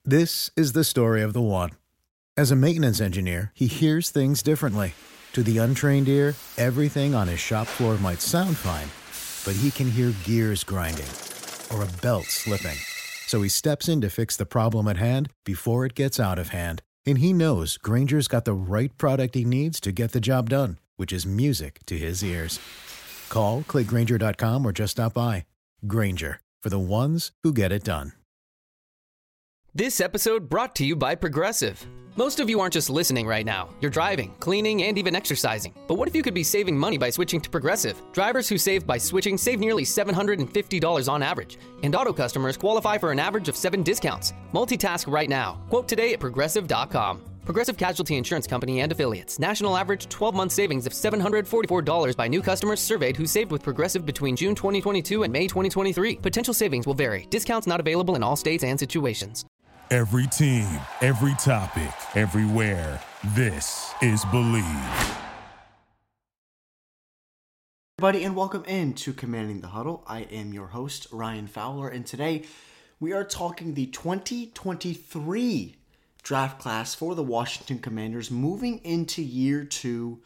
This is the story of the one. As a maintenance engineer, he hears things differently. To the untrained ear, everything on his shop floor might sound fine, but he can hear gears grinding or a belt slipping. So he steps in to fix the problem at hand before it gets out of hand. And he knows Grainger's got the right product he needs to get the job done, which is music to his ears. Call, click Grainger.com, or just stop by. Grainger, for the ones who get it done. This episode brought to you by Progressive. Most of you aren't just listening right now. You're driving, cleaning, and even exercising. But what if you could be saving money by switching to Progressive? Drivers who save by switching save nearly $750 on average. And auto customers qualify for an average of 7 discounts. Multitask right now. Quote today at Progressive.com. Progressive Casualty Insurance Company and Affiliates. National average 12-month savings of $744 by new customers surveyed who saved with Progressive between June 2022 and May 2023. Potential savings will vary. Discounts not available in all states and situations. Every team, every topic, everywhere. This is Believe. Everybody, and welcome into Commanding the Huddle. I am your host, Ryan Fowler, and today we are talking the 2023 draft class for the Washington Commanders moving into year 2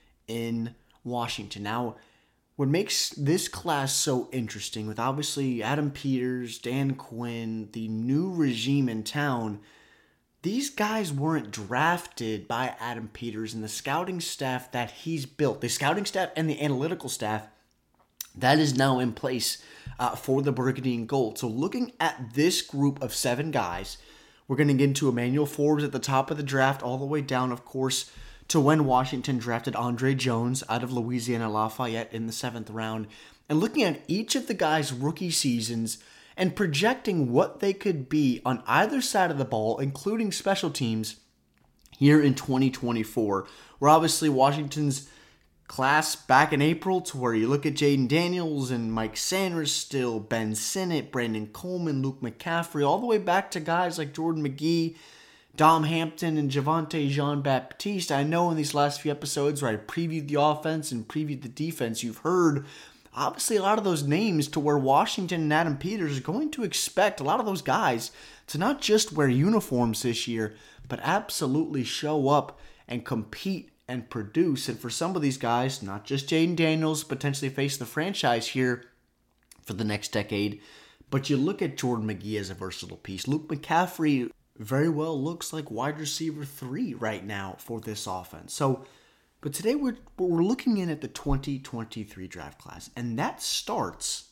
in Washington. Now, what makes this class so interesting, with obviously Adam Peters, Dan Quinn, the new regime in town, these guys weren't drafted by Adam Peters and the scouting staff that he's built. The scouting staff and the analytical staff that is now in place for the Burgundy and Gold. So looking at this group of 7 guys, we're going to get into Emmanuel Forbes at the top of the draft, all the way down, of course, to when Washington drafted Andre Jones out of Louisiana Lafayette in the 7th round, and looking at each of the guys' rookie seasons and projecting what they could be on either side of the ball, including special teams, here in 2024. We're obviously Washington's class back in April, to where you look at Jaden Daniels and Mike Sanders still, Ben Sinnott, Brandon Coleman, Luke McCaffrey, all the way back to guys like Jordan McGee, Dom Hampton, and Javonte Jean-Baptiste. I know in these last few episodes where I previewed the offense and previewed the defense, you've heard obviously a lot of those names, to where Washington and Adam Peters are going to expect a lot of those guys to not just wear uniforms this year, but absolutely show up and compete and produce. And for some of these guys, not just Jaden Daniels, potentially face the franchise here for the next decade, but you look at Jordan McGee as a versatile piece. Luke McCaffrey very well looks like wide receiver 3 right now for this offense. So, but today we're looking in at the 2023 draft class, and that starts,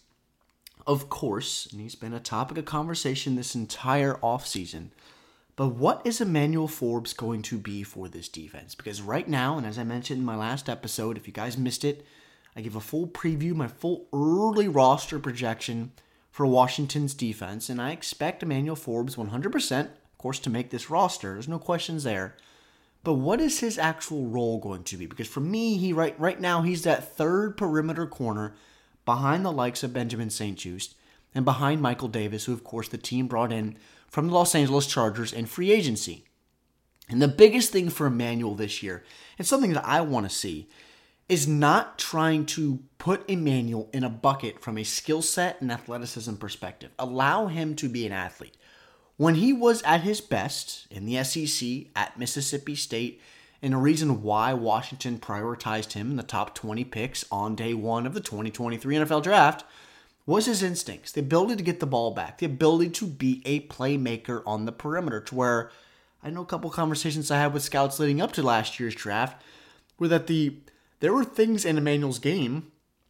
of course, and he's been a topic of conversation this entire offseason, but what is Emmanuel Forbes going to be for this defense? Because right now, and as I mentioned in my last episode, if you guys missed it, I give a full preview, my full early roster projection for Washington's defense, and I expect Emmanuel Forbes 100%, of course, to make this roster. There's no questions there. But what is his actual role going to be? Because for me, he right now, he's that third perimeter corner behind the likes of Benjamin St-Juste and behind Michael Davis, who, of course, the team brought in from the Los Angeles Chargers in free agency. And the biggest thing for Emmanuel this year, and something that I want to see, is not trying to put Emmanuel in a bucket from a skill set and athleticism perspective. Allow him to be an athlete. When he was at his best in the SEC at Mississippi State, and a reason why Washington prioritized him in the top 20 picks on day 1 of the 2023 NFL Draft, was his instincts, the ability to get the ball back, the ability to be a playmaker on the perimeter, to where I know a couple conversations I had with scouts leading up to last year's draft were that there were things in Emmanuel's game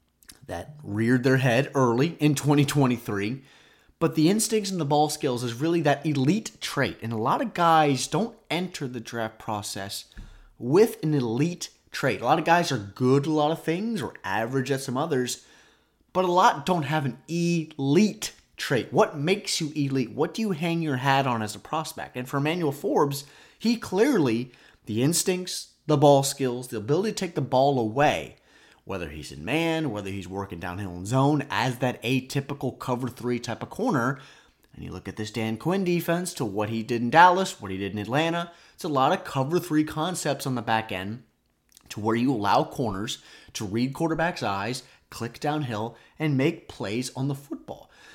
that reared their head early in 2023, but the instincts and the ball skills is really that elite trait. And a lot of guys don't enter the draft process with an elite trait. A lot of guys are good at a lot of things or average at some others, but a lot don't have an elite trait. What makes you elite? What do you hang your hat on as a prospect? And for Emmanuel Forbes, he clearly, the instincts, the ball skills, the ability to take the ball away, whether he's in man, whether he's working downhill in zone, as that atypical cover 3 type of corner. And you look at this Dan Quinn defense to what he did in Dallas, what he did in Atlanta. It's a lot of cover 3 concepts on the back end, to where you allow corners to read quarterbacks' eyes, click downhill, and make plays on the football.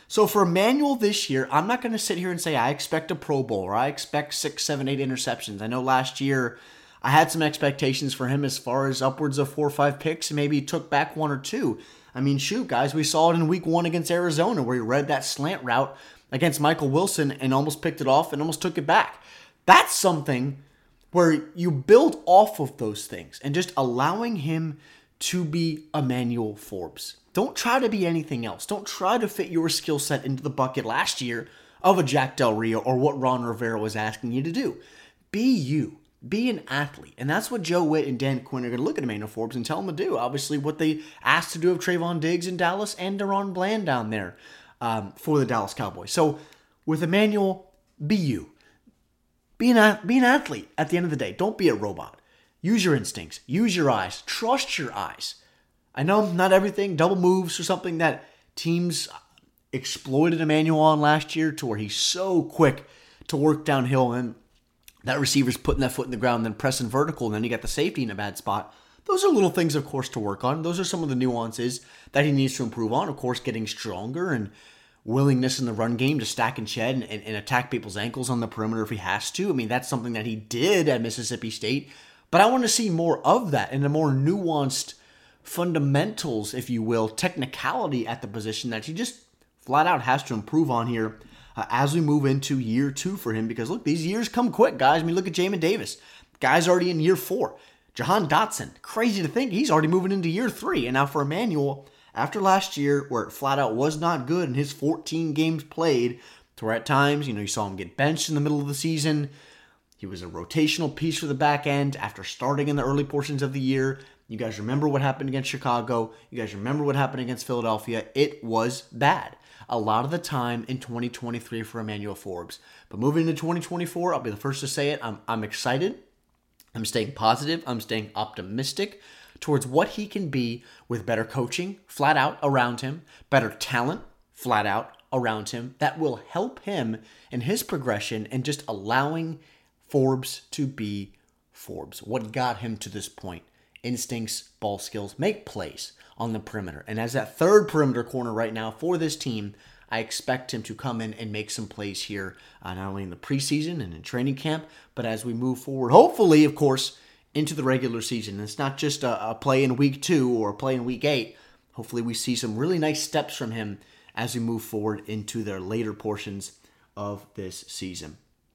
So for Emmanuel this year, I'm not going to sit here and say I expect a Pro Bowl or I expect 6, 7, 8 interceptions. I know last year I had some expectations for him as far as upwards of 4 or 5 picks, and maybe he took back 1 or 2. I mean, shoot, guys, we saw it in week 1 against Arizona where he read that slant route against Michael Wilson and almost picked it off and almost took it back. That's something where you build off of those things and just allowing him to be Emmanuel Forbes. Don't try to be anything else. Don't try to fit your skill set into the bucket last year of a Jack Del Rio or what Ron Rivera was asking you to do. Be you. Be an athlete. And that's what Joe Witt and Dan Quinn are going to look at Emmanuel Forbes and tell him to do. Obviously, what they asked to do of Trayvon Diggs in Dallas and DaRon Bland down there for the Dallas Cowboys. So with Emmanuel, be you. Be an athlete at the end of the day. Don't be a robot. Use your instincts. Use your eyes. Trust your eyes. I know not everything, double moves or something that teams exploited Emmanuel on last year to where he's so quick to work downhill and that receiver's putting that foot in the ground and then pressing vertical and then you got the safety in a bad spot. Those are little things, of course, to work on. Those are some of the nuances that he needs to improve on. Of course, getting stronger and willingness in the run game to stack and shed and attack people's ankles on the perimeter if he has to. I mean, that's something that he did at Mississippi State. But I want to see more of that and a more nuanced fundamentals, if you will, technicality at the position that he just flat out has to improve on here as we move into year 2 for him. Because look, these years come quick, guys. I mean, look at Jamin Davis. Guy's already in year 4. Jahan Dotson, crazy to think, he's already moving into year 3. And now for Emmanuel, after last year where it flat out was not good in his 14 games played, to where at times, you saw him get benched in the middle of the season. He was a rotational piece for the back end after starting in the early portions of the year. You guys remember what happened against Chicago. You guys remember what happened against Philadelphia. It was bad a lot of the time in 2023 for Emmanuel Forbes. But moving into 2024, I'll be the first to say it. I'm excited. I'm staying positive. I'm staying optimistic towards what he can be with better coaching, flat out, around him, better talent, flat out, around him, that will help him in his progression and just allowing Forbes to be Forbes. What got him to this point? Instincts, ball skills, make plays on the perimeter. And as that third perimeter corner right now for this team, I expect him to come in and make some plays here, not only in the preseason and in training camp, but as we move forward, hopefully, of course, into the regular season. It's not just a play in week 2 or a play in week 8. Hopefully we see some really nice steps from him as we move forward into their later portions of this season.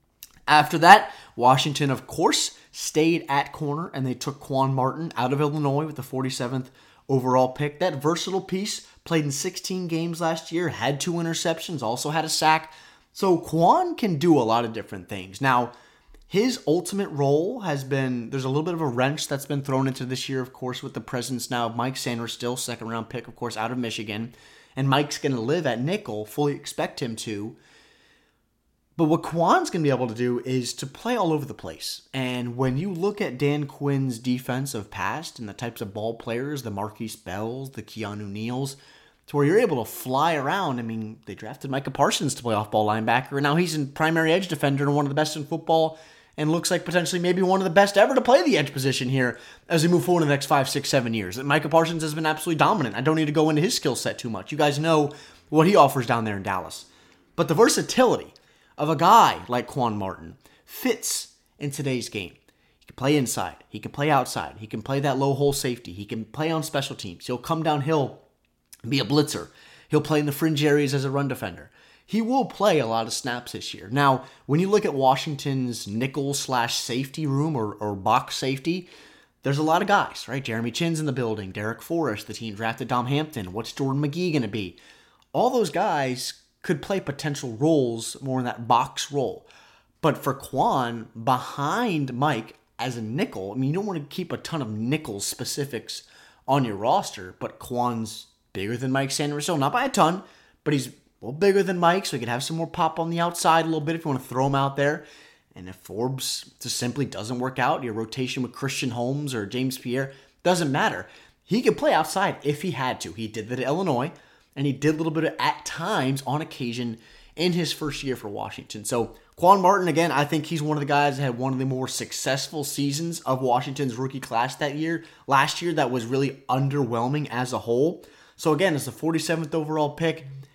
After that, Washington, of course, stayed at corner, and they took Quan Martin out of Illinois with the 47th overall pick. That versatile piece played in 16 games last year, had 2 interceptions, also had a sack. So Quan can do a lot of different things. Now, his ultimate role has been, there's a little bit of a wrench that's been thrown into this year, of course, with the presence now of Mike Sanders, still second-round pick, of course, out of Michigan. And Mike's going to live at nickel, fully expect him to. But what Quan's going to be able to do is to play all over the place. And when you look at Dan Quinn's defense of past and the types of ball players, the Marquise Bells, the Keanu Neals, to where you're able to fly around. I mean, they drafted Micah Parsons to play off-ball linebacker, and now he's a primary edge defender and one of the best in football and looks like potentially maybe one of the best ever to play the edge position here as we move forward in the next 5, 6, 7 years. Micah Parsons has been absolutely dominant. I don't need to go into his skill set too much. You guys know what he offers down there in Dallas. But the versatility of a guy like Quan Martin fits in today's game. He can play inside. He can play outside. He can play that low hole safety. He can play on special teams. He'll come downhill and be a blitzer. He'll play in the fringe areas as a run defender. He will play a lot of snaps this year. Now, when you look at Washington's nickel/safety room or box safety, there's a lot of guys, right? Jeremy Chin's in the building. Derek Forrest, the team drafted Dom Hampton. What's Jordan McGee going to be? All those guys could play potential roles more in that box role. But for Quan, behind Mike as a nickel, I mean, you don't want to keep a ton of nickel specifics on your roster, but Quan's bigger than Mike Sanderson, not by a ton, but he's a little bigger than Mike, so he could have some more pop on the outside a little bit if you want to throw him out there. And if Forbes just simply doesn't work out, your rotation with Christian Holmes or James Pierre, doesn't matter. He could play outside if he had to. He did that at Illinois, and he did a little bit of, at times, on occasion, in his first year for Washington. So Quan Martin, again, I think he's one of the guys that had one of the more successful seasons of Washington's rookie class last year that was really underwhelming as a whole. So again, it's the 47th overall pick.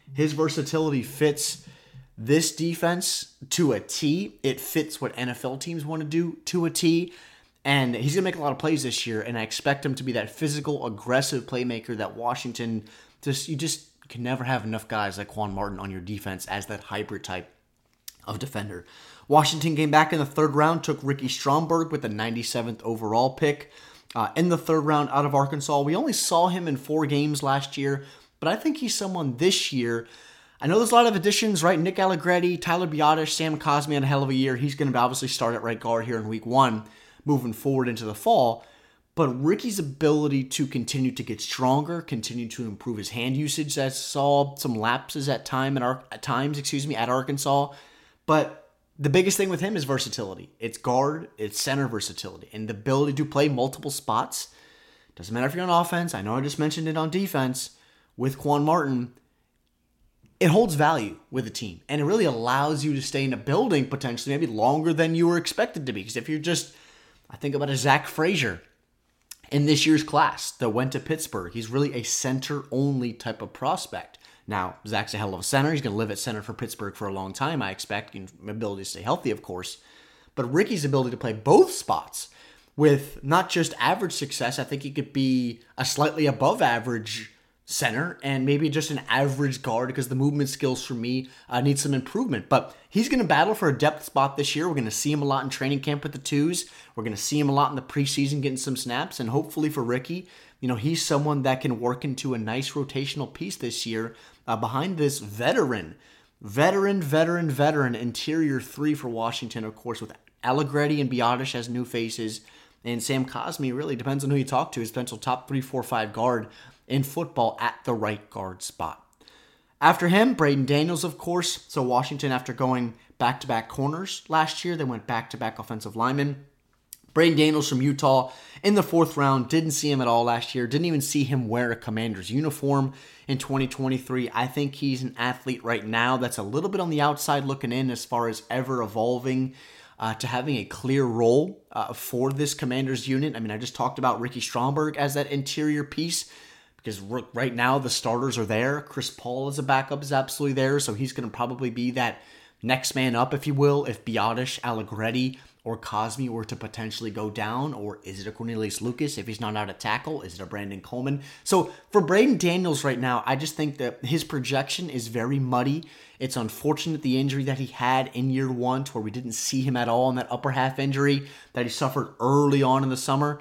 His versatility fits this defense to a T. It fits what NFL teams want to do to a T. And he's going to make a lot of plays this year, and I expect him to be that physical, aggressive playmaker that Washington you just can never have enough guys like Quan Martin on your defense as that hybrid type of defender. Washington came back in the third round, took Ricky Stromberg with the 97th overall pick in the third round out of Arkansas. We only saw him in 4 games last year, but I think he's someone this year. I know there's a lot of additions, right? Nick Allegretti, Tyler Biadasz, Sam Cosmi had a hell of a year. He's going to obviously start at right guard here in week 1, moving forward into the fall. But Ricky's ability to continue to get stronger, continue to improve his hand usage, I saw some lapses at times at Arkansas. But the biggest thing with him is versatility. It's guard, it's center versatility, and the ability to play multiple spots. Doesn't matter if you're on offense. I know I just mentioned it on defense with Quan Martin. It holds value with a team, and it really allows you to stay in a building potentially maybe longer than you were expected to be. Because if you're I think about a Zach Frazier in this year's class that went to Pittsburgh. He's really a center-only type of prospect. Now, Zach's a hell of a center. He's going to live at center for Pittsburgh for a long time, I expect. And ability to stay healthy, of course. But Ricky's ability to play both spots with not just average success. I think he could be a slightly above average center and maybe just an average guard because the movement skills for me need some improvement. But he's going to battle for a depth spot this year. We're going to see him a lot in training camp with the twos. We're going to see him a lot in the preseason getting some snaps. And hopefully for Ricky, he's someone that can work into a nice rotational piece this year behind this veteran interior 3 for Washington, of course, with Allegretti and Biadasz as new faces. And Sam Cosmi, really depends on who you talk to, his potential top 3, 4, 5 guard in football at the right guard spot. After him, Braden Daniels, of course. So Washington, after going back-to-back corners last year, they went back-to-back offensive linemen. Braden Daniels from Utah in the 4th round. Didn't see him at all last year. Didn't even see him wear a Commander's uniform in 2023. I think he's an athlete right now that's a little bit on the outside looking in as far as ever evolving to having a clear role for this Commander's unit. I mean, I just talked about Ricky Stromberg as that interior piece. Because right now the starters are there. Chris Paul as a backup is absolutely there. So he's going to probably be that next man up, if you will, if Biadasz, Allegretti, or Cosmi were to potentially go down. Or is it a Cornelius Lucas if he's not out at tackle? Is it a Brandon Coleman? So for Braden Daniels right now, I just think that his projection is very muddy. It's unfortunate the injury that he had in year 1 to where we didn't see him at all in that upper half injury that he suffered early on in the summer.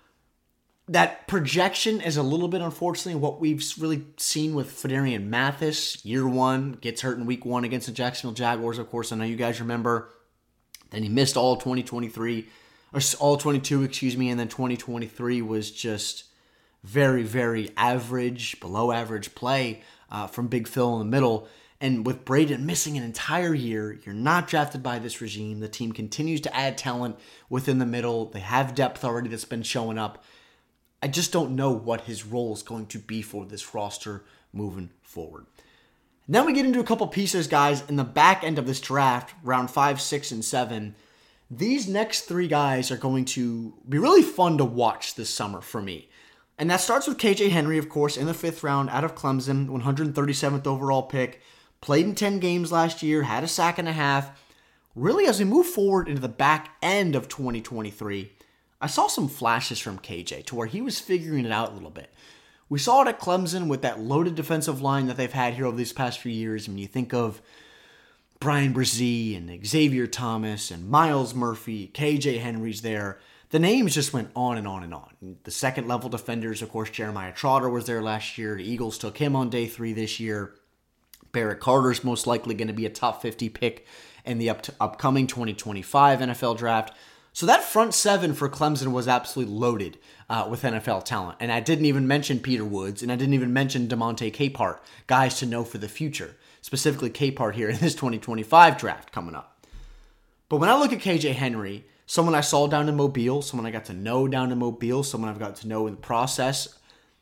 That projection is a little bit, unfortunately, what we've really seen with Phidarian Mathis. Year 1, gets hurt in week 1 against the Jacksonville Jaguars, of course. I know you guys remember. Then he missed all 2023, or all 22, and then 2023 was just very, very average, below average play from Big Phil in the middle. And with Braden missing an entire year, you're not drafted by this regime. The team continues to add talent within the middle. They have depth already that's been showing up. I just don't know what his role is going to be for this roster moving forward. And then we get into a couple pieces, guys, in the back end of this draft, round 5, 6, and 7. These next 3 guys are going to be really fun to watch this summer for me. And that starts with KJ Henry, of course, in the 5th round out of Clemson, 137th overall pick. Played in 10 games last year, had a sack and a half. Really, as we move forward into the back end of 2023, I saw some flashes from KJ to where he was figuring it out a little bit. We saw it at Clemson with that loaded defensive line that they've had here over these past few years. When you think of Brian Brzee and Xavier Thomas and Miles Murphy, KJ Henry's there. The names just went on and on and on. The second level defenders, of course, Jeremiah Trotter was there last year. The Eagles took him on day 3 this year. Barrett Carter's most likely going to be a top 50 pick in the upcoming 2025 NFL draft. So that front 7 for Clemson was absolutely loaded with NFL talent. And I didn't even mention Peter Woods, and I didn't even mention DeMonte Capehart, guys to know for the future. Specifically Capehart here in this 2025 draft coming up. But when I look at KJ Henry, someone I saw down in Mobile, someone I got to know down in Mobile, someone I've got to know in the process,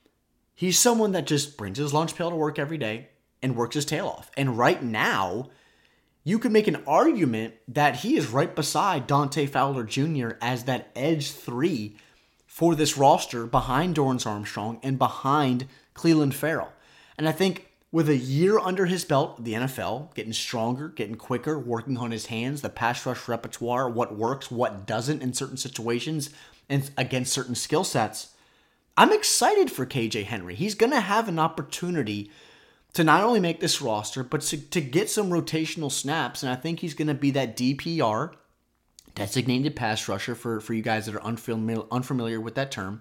he's someone that just brings his lunch pail to work every day and works his tail off. And right now, you could make an argument that he is right beside Dante Fowler Jr. as that edge 3 for this roster behind Dorrance Armstrong and behind Cleveland Farrell. And I think with a year under his belt of the NFL, getting stronger, getting quicker, working on his hands, the pass rush repertoire, what works, what doesn't in certain situations, and against certain skill sets, I'm excited for KJ Henry. He's going to have an opportunity to not only make this roster, but to get some rotational snaps, and I think he's going to be that DPR, designated pass rusher, for you guys that are unfamiliar with that term,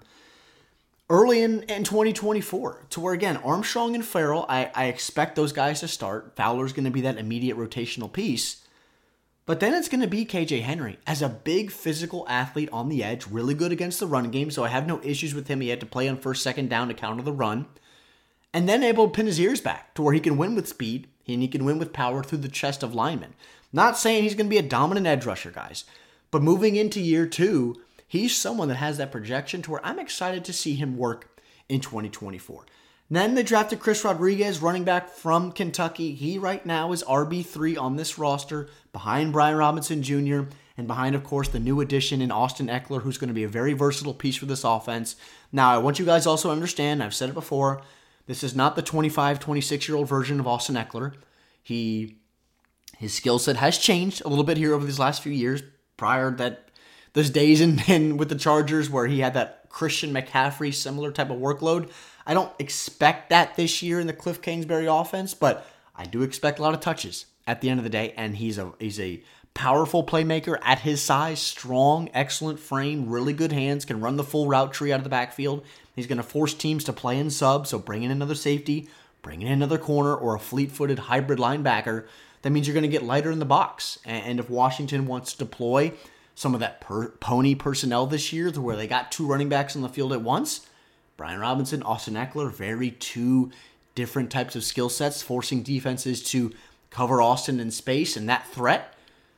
early in 2024, to where, again, Armstrong and Farrell, I expect those guys to start. Fowler's going to be that immediate rotational piece. But then it's going to be KJ Henry as a big physical athlete on the edge, really good against the run game, so I have no issues with him. He had to play on first, second down to counter the run. And then able to pin his ears back to where he can win with speed and he can win with power through the chest of linemen. Not saying he's going to be a dominant edge rusher, guys, but moving into year 2, he's someone that has that projection to where I'm excited to see him work in 2024. Then they drafted Chris Rodriguez, running back from Kentucky. He right now is RB3 on this roster, behind Brian Robinson Jr., and behind, of course, the new addition in Austin Eckler, who's going to be a very versatile piece for this offense. Now, I want you guys also to understand, I've said it before, this is not the 25, 26-year-old version of Austin Eckler. His skill set has changed a little bit here over these last few years. Prior that those days in with the Chargers where he had that Christian McCaffrey similar type of workload. I don't expect that this year in the Cliff Kingsbury offense, but I do expect a lot of touches at the end of the day, and he's a powerful playmaker at his size, strong, excellent frame, really good hands, can run the full route tree out of the backfield. He's going to force teams to play in sub, so bring in another safety, bring in another corner, or a fleet-footed hybrid linebacker. That means you're going to get lighter in the box. And if Washington wants to deploy some of that pony personnel this year to where they got 2 running backs on the field at once, Brian Robinson, Austin Eckler, very 2 different types of skill sets, forcing defenses to cover Austin in space and that threat.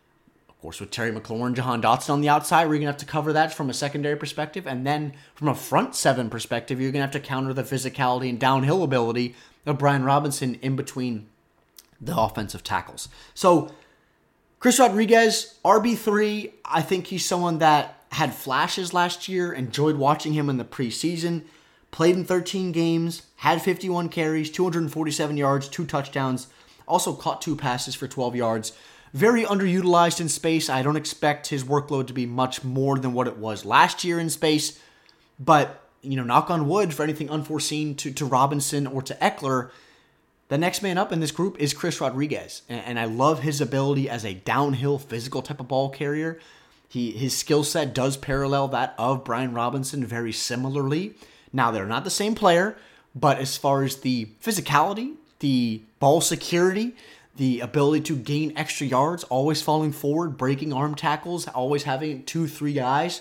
Of course, with Terry McLaurin, Jahan Dotson on the outside, we're going to have to cover that from a secondary perspective. And then from a front 7 perspective, you're going to have to counter the physicality and downhill ability of Brian Robinson in between the offensive tackles. So Chris Rodriguez, RB3, I think he's someone that had flashes last year, enjoyed watching him in the preseason, played in 13 games, had 51 carries, 247 yards, 2 touchdowns, also caught 2 passes for 12 yards. Very underutilized in space. I don't expect his workload to be much more than what it was last year in space, but, knock on wood for anything unforeseen to Robinson or to Eckler, the next man up in this group is Chris Rodriguez, and I love his ability as a downhill physical type of ball carrier. His skill set does parallel that of Brian Robinson very similarly. Now, they're not the same player, but as far as the physicality, the ball security, the ability to gain extra yards, always falling forward, breaking arm tackles, always having 2-3 guys,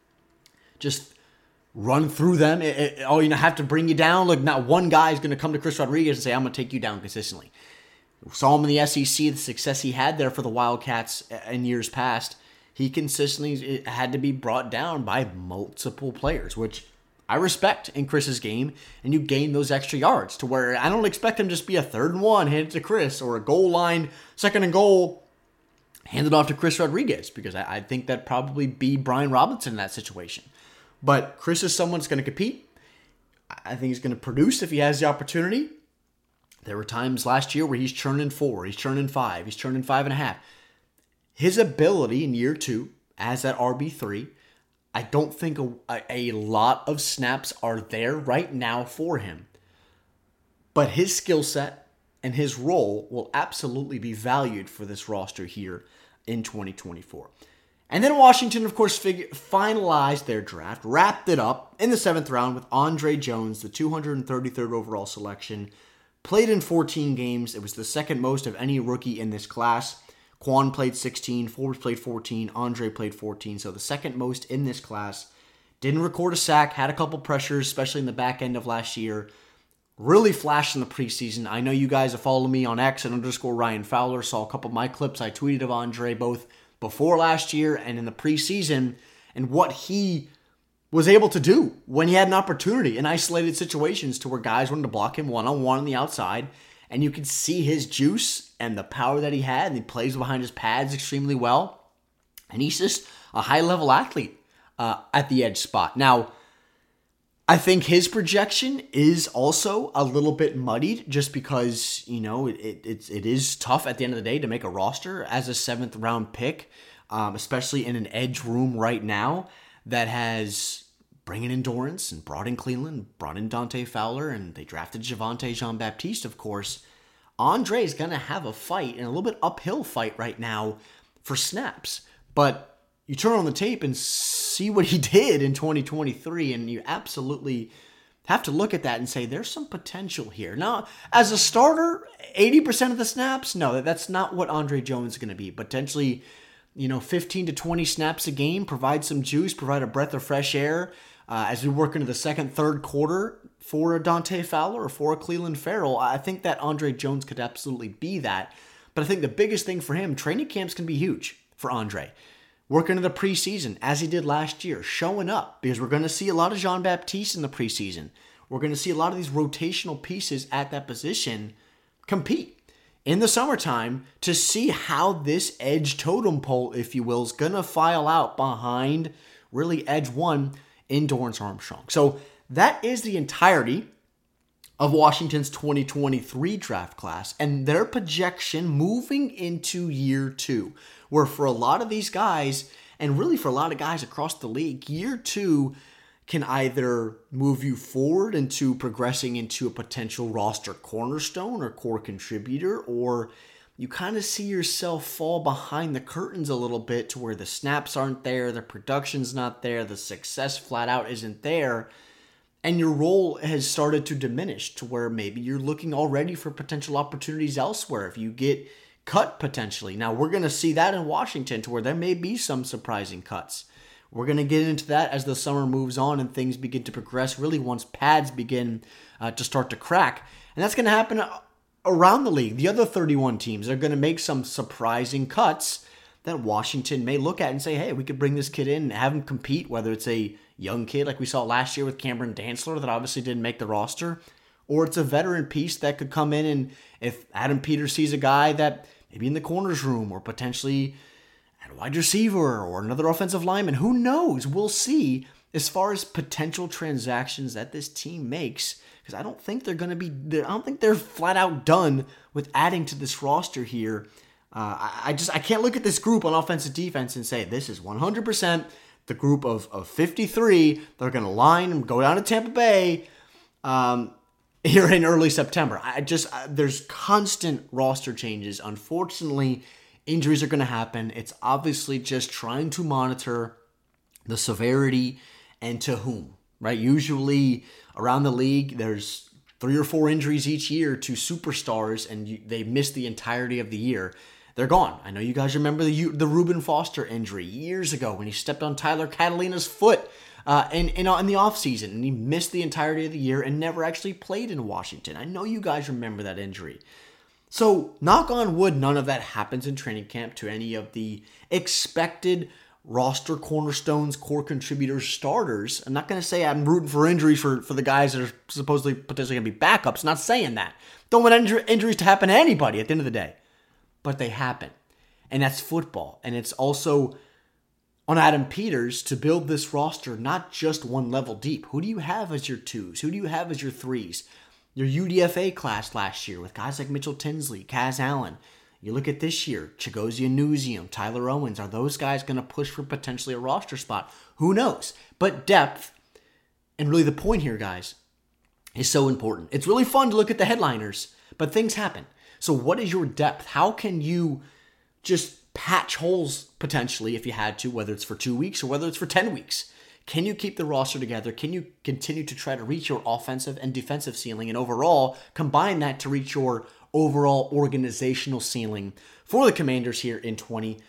just run through them. Have to bring you down. Look, not one guy is going to come to Chris Rodriguez and say, I'm going to take you down consistently. We saw him in the SEC, the success he had there for the Wildcats in years past. He consistently had to be brought down by multiple players, which I respect in Chris's game, and you gain those extra yards to where I don't expect him to just be a 3rd and 1 handed to Chris or a goal line, 2nd and goal handed off to Chris Rodriguez, because I think that'd probably be Brian Robinson in that situation. But Chris is someone that's going to compete. I think he's going to produce if he has the opportunity. There were times last year where he's churning 4, he's churning 5, he's churning 5.5. His ability in year 2 as that RB3, I don't think a lot of snaps are there right now for him. But his skill set and his role will absolutely be valued for this roster here in 2024. And then Washington, of course, finalized their draft, wrapped it up in the 7th round with Andre Jones, the 233rd overall selection. Played in 14 games. It was the 2nd most of any rookie in this class. Quan played 16, Forbes played 14, Andre played 14, so the 2nd most in this class. Didn't record a sack, had a couple pressures, especially in the back end of last year. Really flashed in the preseason. I know you guys have followed me on X and _Ryan Fowler, saw a couple of my clips I tweeted of Andre both before last year and in the preseason, and what he was able to do when he had an opportunity in isolated situations to where guys wanted to block him one-on-one on the outside, and you could see his juice and the power that he had, and he plays behind his pads extremely well, and he's just a high-level athlete at the edge spot. Now, I think his projection is also a little bit muddied just because, it is tough at the end of the day to make a roster as a 7th round pick, especially in an edge room right now that has bringing in Dorrance and brought in Cleveland, brought in Dante Fowler, and they drafted Javonte Jean-Baptiste, of course. Andre is going to have a fight, and a little bit uphill fight right now for snaps. But you turn on the tape and see what he did in 2023, and you absolutely have to look at that and say there's some potential here. Now, as a starter, 80% of the snaps, no, that's not what Andre Jones is going to be. Potentially, 15 to 20 snaps a game, provide some juice, provide a breath of fresh air as we work into the second, third quarter for a Dante Fowler or for a Clelin Ferrell. I think that Andre Jones could absolutely be that. But I think the biggest thing for him, training camps can be huge for Andre. Working in the preseason, as he did last year, showing up, because we're going to see a lot of Jean-Baptiste in the preseason. We're going to see a lot of these rotational pieces at that position compete in the summertime to see how this edge totem pole, if you will, is going to file out behind really edge one in Dorrance Armstrong. So that is the entirety of Washington's 2023 draft class and their projection moving into year 2. Where for a lot of these guys, and really for a lot of guys across the league, year 2 can either move you forward into progressing into a potential roster cornerstone or core contributor, or you kind of see yourself fall behind the curtains a little bit to where the snaps aren't there, the production's not there, the success flat out isn't there, and your role has started to diminish to where maybe you're looking already for potential opportunities elsewhere if you get cut potentially. Now, we're going to see that in Washington to where there may be some surprising cuts. We're going to get into that as the summer moves on and things begin to progress, really once pads begin to start to crack. And that's going to happen around the league. The other 31 teams are going to make some surprising cuts that Washington may look at and say, hey, we could bring this kid in and have him compete, whether it's a young kid like we saw last year with Cameron Dantzler that obviously didn't make the roster, or it's a veteran piece that could come in and if Adam Peters sees a guy that maybe in the corners room or potentially at a wide receiver or another offensive lineman. Who knows? We'll see as far as potential transactions that this team makes, because I don't think they're going to be. I don't think they're flat out done with adding to this roster here. I can't look at this group on offensive defense and say this is 100% the group of 53. They're going to line and go down to Tampa Bay. Here in early September. There's constant roster changes. Unfortunately, injuries are going to happen. It's obviously just trying to monitor the severity and to whom, right? Usually around the league, there's 3 or 4 injuries each year to superstars, and they miss the entirety of the year. They're gone. I know you guys remember the Reuben Foster injury years ago when he stepped on Tyler Catalina's foot in the offseason, and he missed the entirety of the year and never actually played in Washington. I know you guys remember that injury. So, knock on wood, none of that happens in training camp to any of the expected roster cornerstones, core contributors, starters. I'm not going to say I'm rooting for injuries for the guys that are supposedly potentially going to be backups. Not saying that. Don't want injuries to happen to anybody at the end of the day. But they happen. And that's football. And it's also on Adam Peters to build this roster not just one level deep. Who do you have as your 2s? Who do you have as your 3s? Your UDFA class last year with guys like Mitchell Tinsley, Kaz Allen. You look at this year, Chigozie Anuzium, Tyler Owens. Are those guys going to push for potentially a roster spot? Who knows? But depth, and really the point here, guys, is so important. It's really fun to look at the headliners, but things happen. So what is your depth? How can you just patch holes potentially if you had to, whether it's for 2 weeks or whether it's for 10 weeks? Can you keep the roster together? Can you continue to try to reach your offensive and defensive ceiling and overall combine that to reach your overall organizational ceiling for the Commanders here in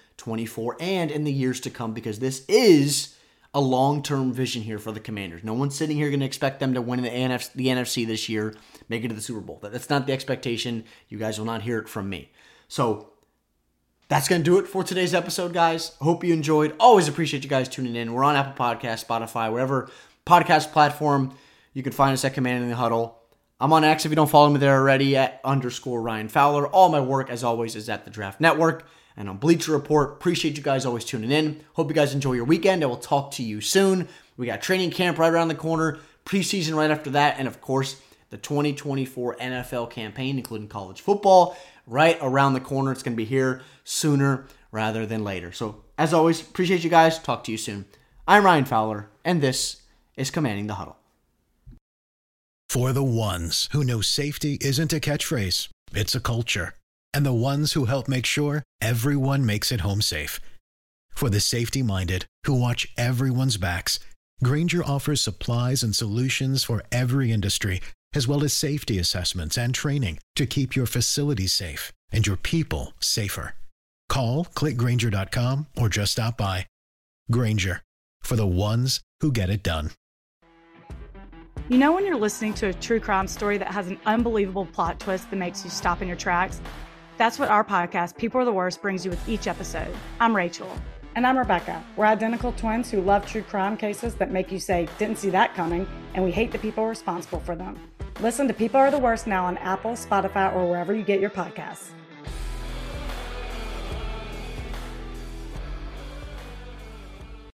2024 and in the years to come? Because this is a long-term vision here for the Commanders. No one's sitting here going to expect them to win the NFC this year, make it to the Super Bowl. That's not the expectation. You guys will not hear it from me. So that's going to do it for today's episode, guys. Hope you enjoyed. Always appreciate you guys tuning in. We're on Apple Podcasts, Spotify, whatever podcast platform you can find us at Commanding the Huddle. I'm on X if you don't follow me there already at _Ryan Fowler. All my work, as always, is at the Draft Network and on Bleacher Report. Appreciate you guys always tuning in. Hope you guys enjoy your weekend. I will talk to you soon. We got training camp right around the corner. preseason right after that, and of course, the 2024 NFL campaign, including college football, right around the corner. It's going to be here sooner rather than later. So, as always, appreciate you guys. Talk to you soon. I'm Ryan Fowler, and this is Commanding the Huddle. For the ones who know safety isn't a catchphrase, it's a culture. And the ones who help make sure everyone makes it home safe. For the safety-minded who watch everyone's backs, Grainger offers supplies and solutions for every industry, as well as safety assessments and training to keep your facilities safe and your people safer. Call, click Grainger.com, or just stop by. Grainger, for the ones who get it done. You know when you're listening to a true crime story that has an unbelievable plot twist that makes you stop in your tracks? That's what our podcast, People Are the Worst, brings you with each episode. I'm Rachel. And I'm Rebecca. We're identical twins who love true crime cases that make you say, didn't see that coming, and we hate the people responsible for them. Listen to People Are the Worst now on Apple, Spotify, or wherever you get your podcasts.